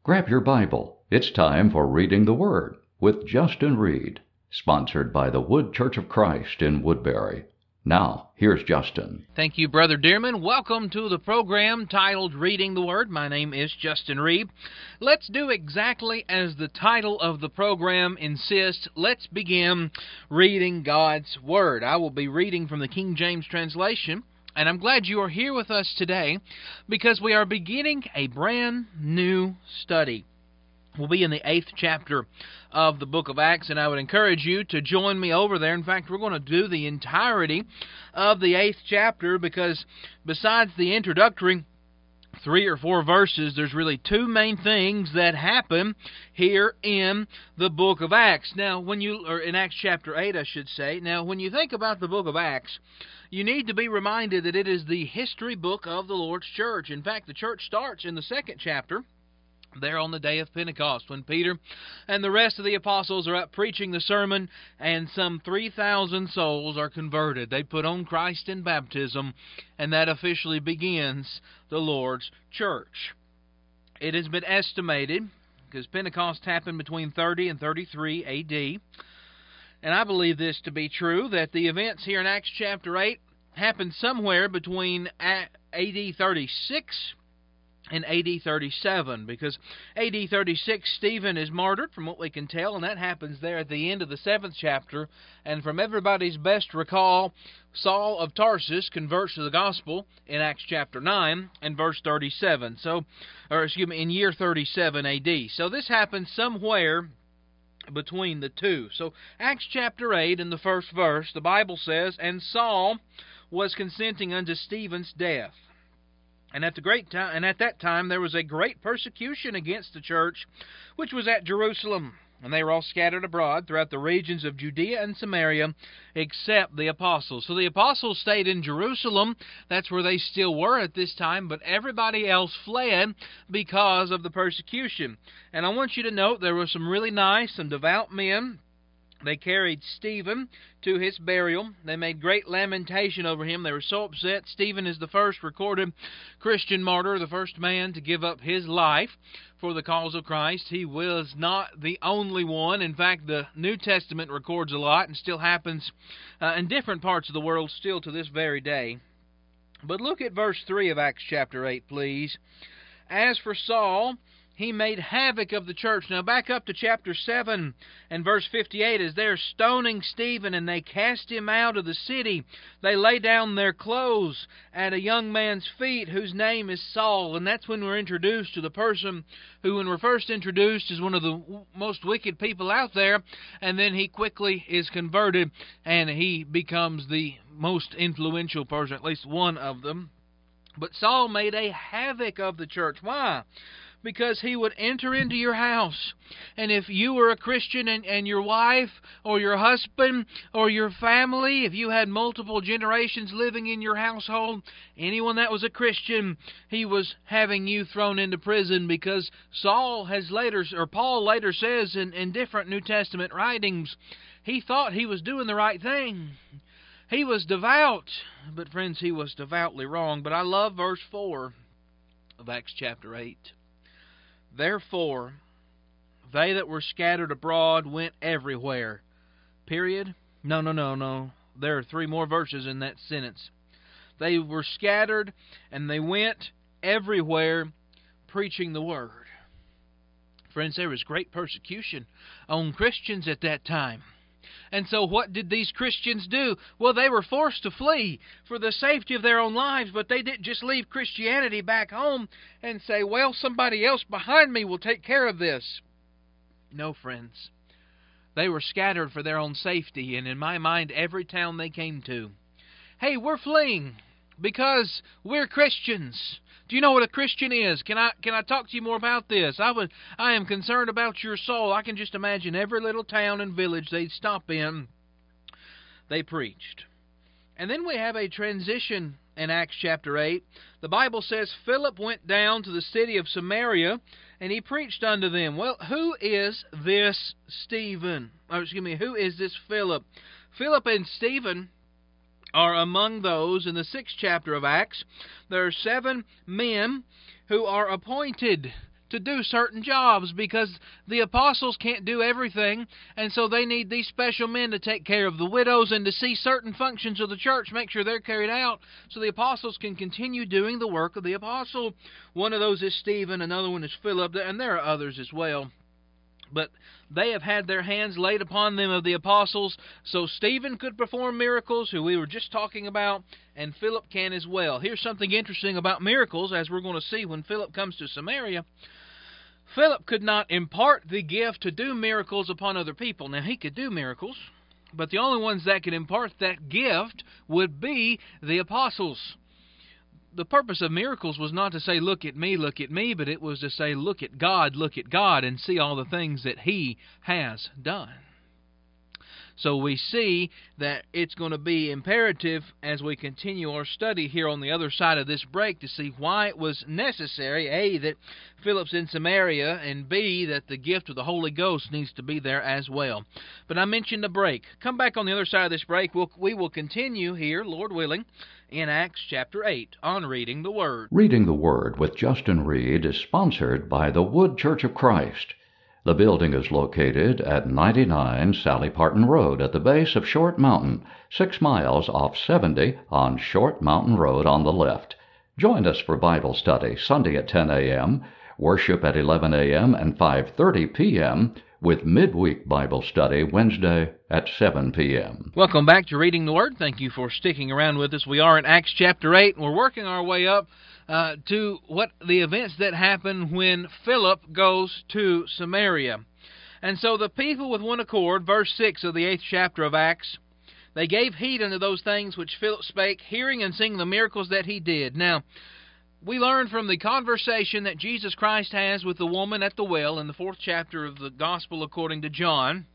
Grab your Bible. It's time for Reading the Word with Justin Reed, sponsored by the Wood Church of Christ in Woodbury. Now, here's Justin. Thank you, Brother Dearman. Welcome to the program titled Reading the Word. My name is Justin Reed. Let's do exactly as the title of the program insists. Let's begin reading God's Word. I will be reading from the King James translation, and I'm glad you are here with us today because we are beginning a brand new study. We'll be in the 8th chapter of the book of Acts, and I would encourage you to join me over there. In fact, we're going to do the entirety of the 8th chapter because besides the introductory 3 or 4 verses, there's really 2 main things that happen here in the book of Acts. Now, or in Acts chapter 8, I should say. Now, when you think about the book of Acts, you need to be reminded that it is the history book of the Lord's church. In fact, the church starts in the 2nd chapter, there on the day of Pentecost, when Peter and the rest of the apostles are up preaching the sermon, and some 3,000 souls are converted. They put on Christ in baptism, and that officially begins the Lord's church. It has been estimated, because Pentecost happened between 30 and 33 A.D., and I believe this to be true, that the events here in Acts chapter 8 happened somewhere between A.D. 36 and A.D. 37, because A.D. 36, Stephen is martyred, from what we can tell, and that happens there at the end of the 7th chapter, and from everybody's best recall, Saul of Tarsus converts to the gospel in Acts chapter 9 and verse 37, in year 37 A.D. So this happens somewhere between the two. So Acts chapter 8, in the first verse, the Bible says, "And Saul was consenting unto Stephen's death. And at that time there was a great persecution against the church, which was at Jerusalem. And they were all scattered abroad throughout the regions of Judea and Samaria, except the apostles." So the apostles stayed in Jerusalem. That's where they still were at this time, but everybody else fled because of the persecution. And I want you to note there were some really nice, some devout men. They carried Stephen to his burial. They made great lamentation over him. They were so upset. Stephen is the first recorded Christian martyr, the first man to give up his life for the cause of Christ. He was not the only one. In fact, the New Testament records a lot and still happens in different parts of the world still to this very day. But look at verse 3 of Acts chapter 8, please. "As for Saul, he made havoc of the church." Now back up to chapter 7 and verse 58. "As they're stoning Stephen, and they cast him out of the city, they lay down their clothes at a young man's feet, whose name is Saul." And that's when we're introduced to the person who, when we're first introduced, is one of the most wicked people out there, and then he quickly is converted, and he becomes the most influential person, at least one of them. But Saul made a havoc of the church. Why? Because he would enter into your house. And if you were a Christian and your wife or your husband or your family, if you had multiple generations living in your household, anyone that was a Christian, he was having you thrown into prison, because Paul later says in different New Testament writings, he thought he was doing the right thing. He was devout. But friends, he was devoutly wrong. But I love verse 4 of Acts chapter 8. "Therefore, they that were scattered abroad went everywhere." Period? No. There are 3 more verses in that sentence. They were scattered, and they went everywhere preaching the word. Friends, there was great persecution on Christians at that time. And so what did these Christians do? Well, they were forced to flee for the safety of their own lives, but they didn't just leave Christianity back home and say, well, somebody else behind me will take care of this. No, friends. They were scattered for their own safety, and in my mind, every town they came to, "Hey, we're fleeing because we're Christians. Do you know what a Christian is? Can I talk to you more about this? I am concerned about your soul." I can just imagine every little town and village they'd stop in, they preached. And then we have a transition in Acts chapter 8. The Bible says Philip went down to the city of Samaria, and he preached unto them. Well, who is this Stephen? Who is this Philip? Philip and Stephen are among those in the 6th chapter of Acts. There are 7 men who are appointed to do certain jobs because the apostles can't do everything, and so they need these special men to take care of the widows and to see certain functions of the church, make sure they're carried out so the apostles can continue doing the work of the apostle. One of those is Stephen, another one is Philip, and there are others as well. But they have had their hands laid upon them of the apostles, so Stephen could perform miracles, who we were just talking about, and Philip can as well. Here's something interesting about miracles, as we're going to see when Philip comes to Samaria. Philip could not impart the gift to do miracles upon other people. Now, he could do miracles, but the only ones that could impart that gift would be the apostles. The purpose of miracles was not to say, look at me, but it was to say, look at God, and see all the things that He has done. So we see that it's going to be imperative as we continue our study here on the other side of this break to see why it was necessary, A, that Philip's in Samaria, and B, that the gift of the Holy Ghost needs to be there as well. But I mentioned a break. Come back on the other side of this break. We will continue here, Lord willing, in Acts chapter 8 on Reading the Word. Reading the Word with Justin Reed is sponsored by the Wood Church of Christ. The building is located at 99 Sally Parton Road at the base of Short Mountain, 6 miles off 70 on Short Mountain Road on the left. Join us for Bible study Sunday at 10 a.m., worship at 11 a.m. and 5:30 p.m., with midweek Bible study Wednesday at 7 p.m. Welcome back to Reading the Word. Thank you for sticking around with us. We are in Acts chapter 8, and we're working our way up to what the events that happen when Philip goes to Samaria. And so the people with one accord, verse 6 of the 8th chapter of Acts, they gave heed unto those things which Philip spake, hearing and seeing the miracles that he did. Now, we learn from the conversation that Jesus Christ has with the woman at the well in the 4th chapter of the Gospel according to John,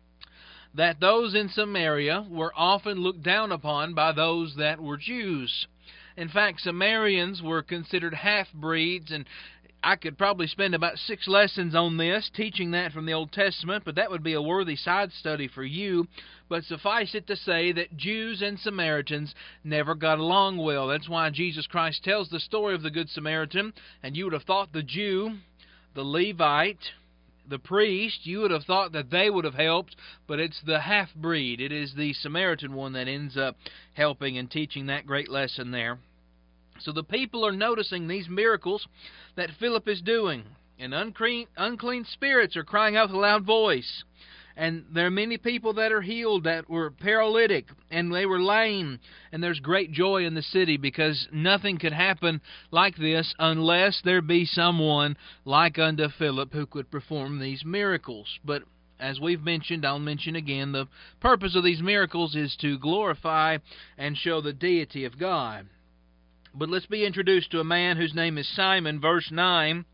that those in Samaria were often looked down upon by those that were Jews. In fact, Samaritans were considered half-breeds, and I could probably spend about 6 lessons on this, teaching that from the Old Testament, but that would be a worthy side study for you. But suffice it to say that Jews and Samaritans never got along well. That's why Jesus Christ tells the story of the Good Samaritan, and you would have thought the Jew, the Levite, the priest, you would have thought that they would have helped, but it's the half-breed. It is the Samaritan one that ends up helping and teaching that great lesson there. So the people are noticing these miracles that Philip is doing, and unclean spirits are crying out with a loud voice. And there are many people that are healed that were paralytic, and they were lame, and there's great joy in the city because nothing could happen like this unless there be someone like unto Philip who could perform these miracles. But as we've mentioned, I'll mention again, the purpose of these miracles is to glorify and show the deity of God. But let's be introduced to a man whose name is Simon, verse 9.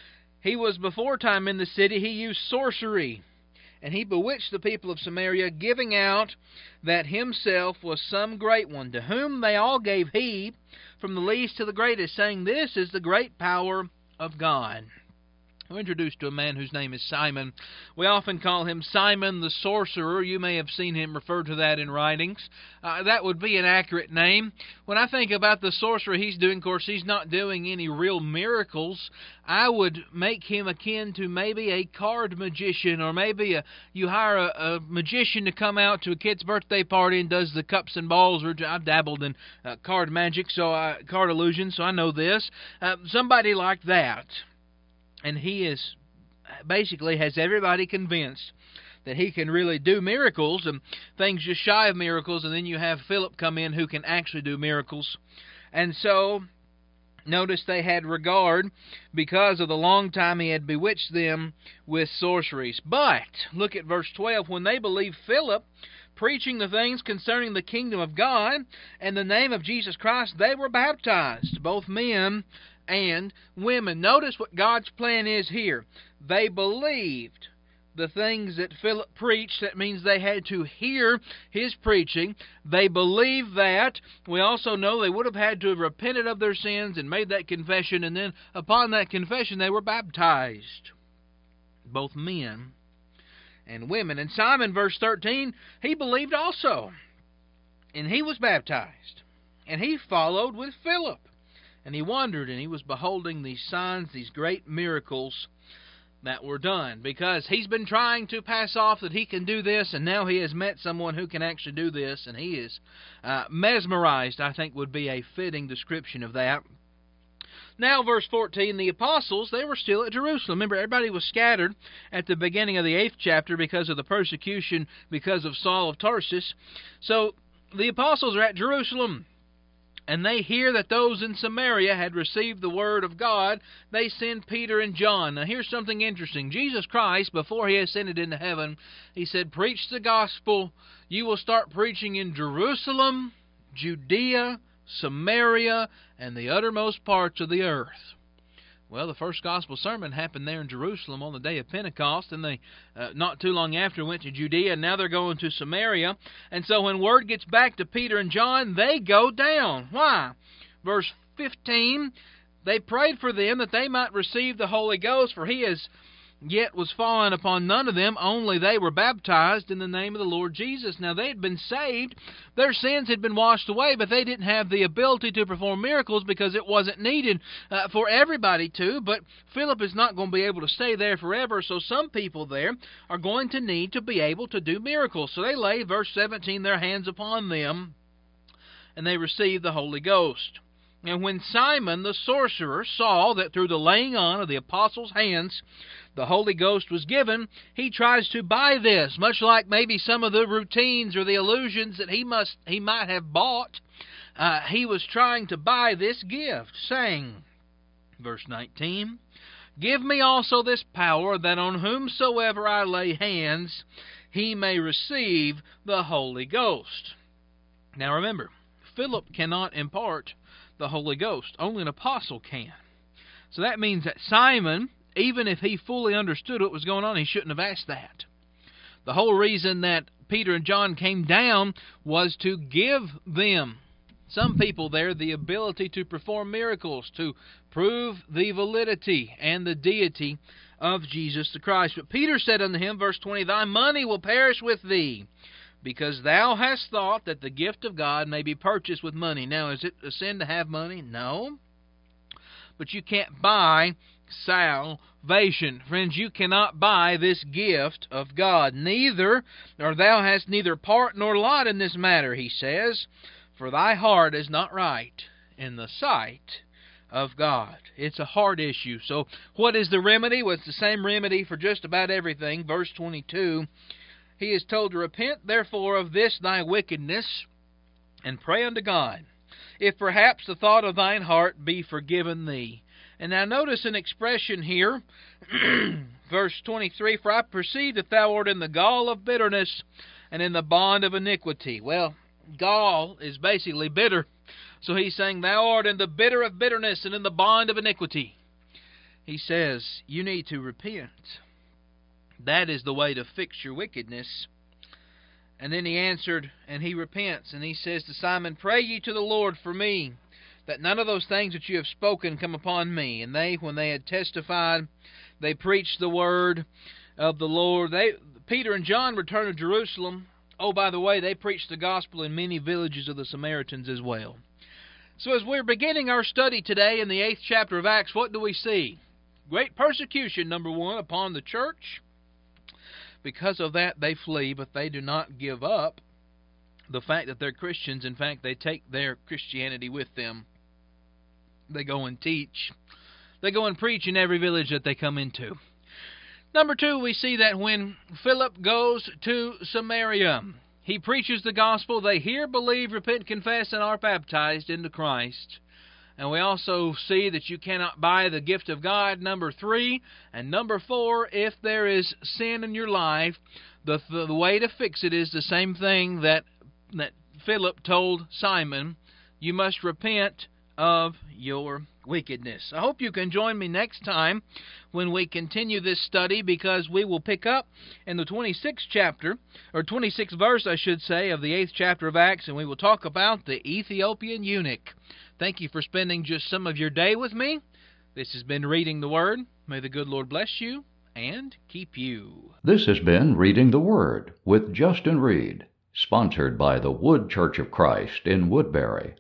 He was before time in the city, he used sorcery, and he bewitched the people of Samaria, giving out that himself was some great one, to whom they all gave heed, from the least to the greatest, saying, This is the great power of God. We're introduced to a man whose name is Simon. We often call him Simon the Sorcerer. You may have seen him referred to that in writings. That would be an accurate name. When I think about the sorcerer he's doing, of course, he's not doing any real miracles. I would make him akin to maybe a card magician, or maybe you hire a magician to come out to a kid's birthday party and does the cups and balls. Or I've dabbled in card magic, card illusion, so I know this. Somebody like that. And he is basically has everybody convinced that he can really do miracles and things just shy of miracles. And then you have Philip come in who can actually do miracles. And so, notice they had regard because of the long time he had bewitched them with sorceries. But, look at verse 12. When they believed Philip, preaching the things concerning the kingdom of God and the name of Jesus Christ, they were baptized, both men and women. Notice what God's plan is here. They believed the things that Philip preached. That means they had to hear his preaching. They believed that. We also know they would have had to have repented of their sins and made that confession, and then upon that confession they were baptized, both men and women. And Simon, verse 13, he believed also, and he was baptized, and he followed with Philip. And he wondered, and he was beholding these signs, these great miracles that were done, because he's been trying to pass off that he can do this, and now he has met someone who can actually do this, and he is mesmerized, I think would be a fitting description of that. Now, verse 14, the apostles, they were still at Jerusalem. Remember, everybody was scattered at the beginning of the 8th chapter because of the persecution because of Saul of Tarsus. So the apostles are at Jerusalem, and they hear that those in Samaria had received the word of God. They send Peter and John. Now, here's something interesting. Jesus Christ, before he ascended into heaven, he said, preach the gospel. You will start preaching in Jerusalem, Judea, Samaria, and the uttermost parts of the earth. Well, the first gospel sermon happened there in Jerusalem on the day of Pentecost, and they, not too long after, went to Judea, and now they're going to Samaria. And so when word gets back to Peter and John, they go down. Why? Verse 15, they prayed for them that they might receive the Holy Ghost, for he has yet was fallen upon none of them, only they were baptized in the name of the Lord Jesus. Now, they had been saved, their sins had been washed away, but they didn't have the ability to perform miracles because it wasn't needed for everybody to. But Philip is not going to be able to stay there forever, so some people there are going to need to be able to do miracles. So they lay, verse 17, their hands upon them, and they received the Holy Ghost. And when Simon the sorcerer saw that through the laying on of the apostles' hands the Holy Ghost was given, he tries to buy this, much like maybe some of the routines or the illusions that he might have bought. He was trying to buy this gift, saying, verse 19, give me also this power, that on whomsoever I lay hands, he may receive the Holy Ghost. Now remember, Philip cannot impart the Holy Ghost. Only an apostle can. So that means that Simon, even if he fully understood what was going on, he shouldn't have asked that. The whole reason that Peter and John came down was to give them, some people there, the ability to perform miracles, to prove the validity and the deity of Jesus the Christ. But Peter said unto him, verse 20, thy money will perish with thee, because thou hast thought that the gift of God may be purchased with money. Now, is it a sin to have money? No. But you can't buy salvation. Friends, you cannot buy this gift of God. Neither, or thou hast neither part nor lot in this matter, he says, for thy heart is not right in the sight of God. It's a heart issue. So what is the remedy? Well, it's the same remedy for just about everything. Verse 22, he is told to repent, therefore, of this thy wickedness, and pray unto God, if perhaps the thought of thine heart be forgiven thee. And now notice an expression here, verse 23, for I perceive that thou art in the gall of bitterness and in the bond of iniquity. Well, gall is basically bitter. So he's saying, thou art in the bitter of bitterness and in the bond of iniquity. He says, you need to repent. That is the way to fix your wickedness. And then he answered, and he repents, and he says to Simon, pray ye to the Lord for me, that none of those things that you have spoken come upon me. And they, when they had testified, they preached the word of the Lord. Peter and John returned to Jerusalem. Oh, by the way, they preached the gospel in many villages of the Samaritans as well. So as we're beginning our study today in the 8th chapter of Acts, what do we see? Great persecution, number one, upon the church. Because of that, they flee, but they do not give up the fact that they're Christians. In fact, they take their Christianity with them. They go and teach. They go and preach in every village that they come into. Number two, we see that when Philip goes to Samaria, he preaches the gospel. They hear, believe, repent, confess, and are baptized into Christ. And we also see that you cannot buy the gift of God, number three. And number four, if there is sin in your life, the way to fix it is the same thing that Philip told Simon. You must repent of your wickedness. I hope you can join me next time when we continue this study, because we will pick up in the 26th chapter, or 26th verse, I should say, of the 8th chapter of Acts, and we will talk about the Ethiopian eunuch. Thank you for spending just some of your day with me. This has been Reading the Word. May the good Lord bless you and keep you. This has been Reading the Word with Justin Reed, sponsored by the Wood Church of Christ in Woodbury.